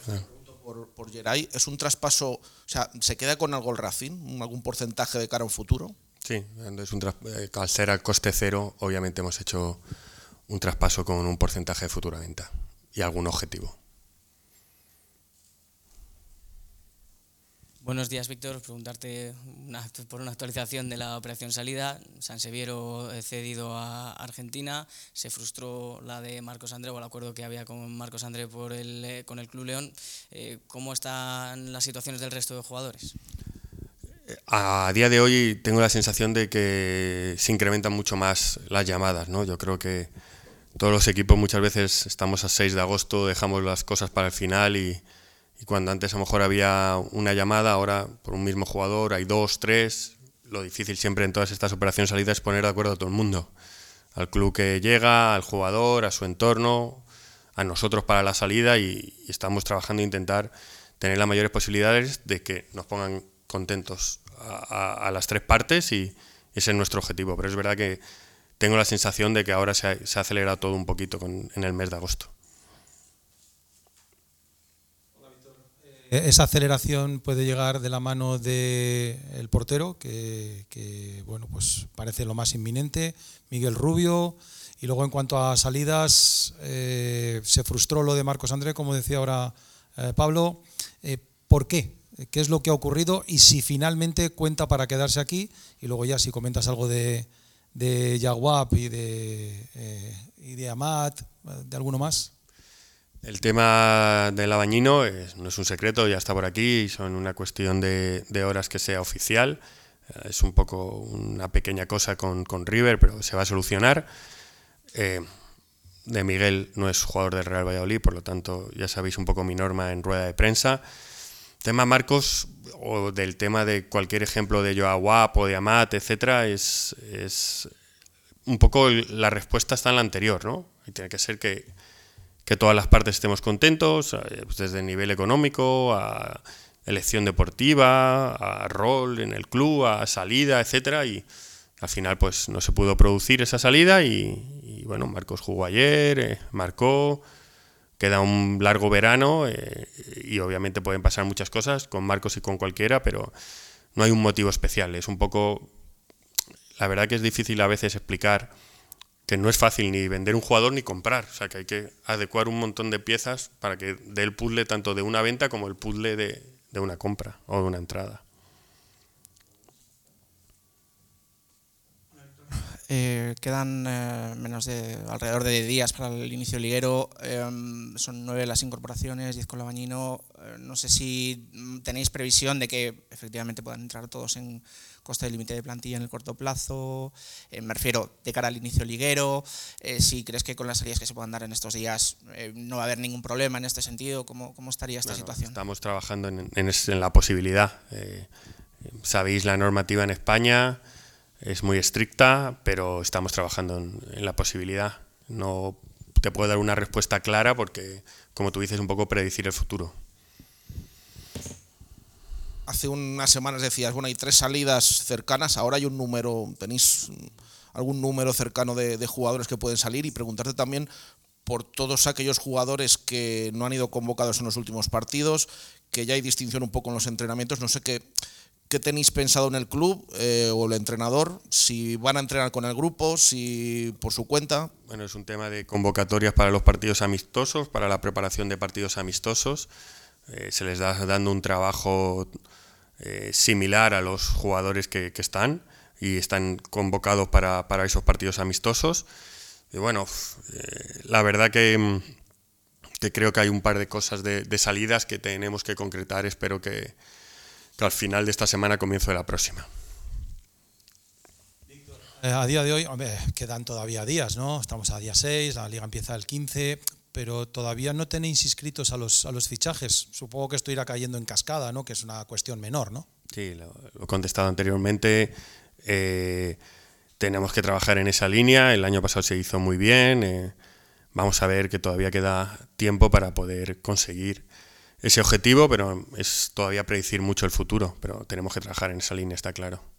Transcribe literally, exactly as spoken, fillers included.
Por, por Geray, ¿es un traspaso, o sea, se queda con algo el Racing, algún porcentaje de cara a un futuro? Sí, es un eh, al ser al coste cero, obviamente hemos hecho un traspaso con un porcentaje de futura venta y algún objetivo. Buenos días, Víctor. Preguntarte una, por una actualización de la operación salida. Sanseviero cedido a Argentina. Se frustró la de Marcos André, o el acuerdo que había con Marcos André por el, con el Club León. Eh, ¿Cómo están las situaciones del resto de jugadores? A día de hoy tengo la sensación de que se incrementan mucho más las llamadas, ¿no? Yo creo que todos los equipos muchas veces estamos a seis de agosto, dejamos las cosas para el final y, y cuando antes a lo mejor había una llamada, ahora por un mismo jugador hay dos, tres. Lo difícil siempre en todas estas operaciones salidas es poner de acuerdo a todo el mundo. Al club que llega, al jugador, a su entorno, a nosotros para la salida y, y estamos trabajando en intentar tener las mayores posibilidades de que nos pongan contentos a, a, a las tres partes y ese es nuestro objetivo. Pero es verdad que tengo la sensación de que ahora se ha, se ha acelerado todo un poquito con, en el mes de agosto. Esa aceleración puede llegar de la mano del portero, que, que bueno, pues parece lo más inminente, Miguel Rubio. Y luego en cuanto a salidas, eh, se frustró lo de Marcos André, como decía ahora eh, Pablo. Eh, ¿Por qué? ¿Qué es lo que ha ocurrido? Y si finalmente cuenta para quedarse aquí. Y luego ya si comentas algo de, de Yaguap y de, eh, y de Amat, ¿de alguno más? El tema del Abañino es, no es un secreto, ya está por aquí, son una cuestión de, de horas que sea oficial. Es un poco una pequeña cosa con, con River, pero se va a solucionar. Eh, de Miguel no es jugador del Real Valladolid, por lo tanto ya sabéis un poco mi norma en rueda de prensa. Tema Marcos, o del tema de cualquier ejemplo de Joao Guap o de Amat, etcétera, es, es un poco la respuesta está en la anterior, ¿no? Y tiene que ser que, que todas las partes estemos contentos, pues desde el nivel económico, a elección deportiva, a rol en el club, a salida, etcétera, y al final pues no se pudo producir esa salida y, y bueno, Marcos jugó ayer, eh, marcó. Queda un largo verano eh, y obviamente pueden pasar muchas cosas con Marcos y con cualquiera, pero no hay un motivo especial. Es un poco... La verdad que es difícil a veces explicar que no es fácil ni vender un jugador ni comprar. O sea, que hay que adecuar un montón de piezas para que dé el puzzle tanto de una venta como el puzzle de, de una compra o de una entrada. Eh, quedan eh, menos de alrededor de diez días para el inicio liguero. Eh, son nueve las incorporaciones, diez con Labañino. Eh, no sé si tenéis previsión de que efectivamente puedan entrar todos en coste de límite de plantilla en el corto plazo. Eh, me refiero de cara al inicio liguero. Eh, si crees que con las salidas que se puedan dar en estos días eh, no va a haber ningún problema en este sentido, ¿cómo, cómo estaría esta Bueno, situación? Estamos trabajando en, en, en la posibilidad. Eh, sabéis la normativa en España. Es muy estricta, pero estamos trabajando en, en la posibilidad. No te puedo dar una respuesta clara porque, como tú dices, un poco predecir el futuro. Hace unas semanas decías, bueno, hay tres salidas cercanas, ahora hay un número, ¿tenéis algún número cercano de, de jugadores que pueden salir? Y preguntarte también por todos aquellos jugadores que no han ido convocados en los últimos partidos, que ya hay distinción un poco en los entrenamientos, no sé qué... ¿Qué tenéis pensado en el club eh, o el entrenador? Si van a entrenar con el grupo, si por su cuenta. Bueno, es un tema de convocatorias para los partidos amistosos, para la preparación de partidos amistosos. Eh, se les da dando un trabajo eh, similar a los jugadores que, que están y están convocados para, para esos partidos amistosos. Y bueno, eh, la verdad que, que creo que hay un par de cosas de, de salidas que tenemos que concretar. Espero que que al final de esta semana, comienzo de la próxima. A día de hoy, hombre, quedan todavía días, ¿no? Estamos a día seis, la liga empieza el quince, pero todavía no tenéis inscritos a los, a los fichajes. Supongo que esto irá cayendo en cascada, ¿no? Que es una cuestión menor, ¿no? Sí, lo, lo he contestado anteriormente. Eh, tenemos que trabajar en esa línea. El año pasado se hizo muy bien. Eh, vamos a ver que todavía queda tiempo para poder conseguir ese objetivo, pero es todavía predecir mucho el futuro, pero tenemos que trabajar en esa línea, está claro.